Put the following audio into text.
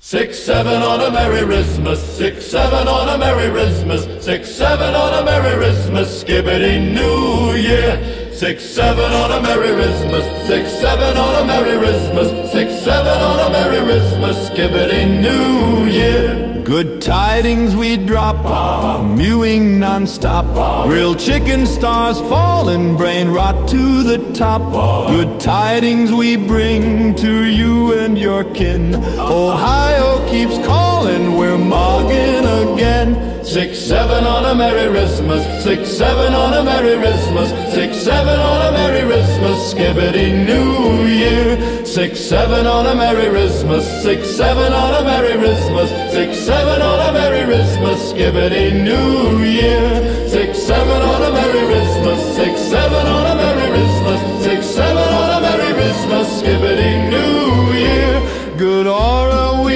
6-7 on a Merry Christmas, 6-7 on a Merry Christmas, 6-7 on a Merry Christmas, Skibbity New Year. 6-7 on a Merry Christmas, 6-7 on a Merry Christmas, 6-7 on a Merry Christmas, Skibbity New Year. Good tidings we drop, mewing non-stop, grilled chicken, stars falling, brain rot to the top. Good tidings we bring to you and your kin. Ohio keeps calling, we're mogging again. 6-7 on a Merry Christmas, 6-7 on a Merry Christmas, 6-7 on a Merry Christmas, Skibbity New Year. 6-7 on a Merry Christmas, 6-7 on a Merry Christmas, 6-7 on a Merry Christmas, Skibbity New Year. 6-7 on a Merry Christmas, 6-7 on a Merry Christmas, 6-7 on a Merry Christmas, Skibbity New Year. Good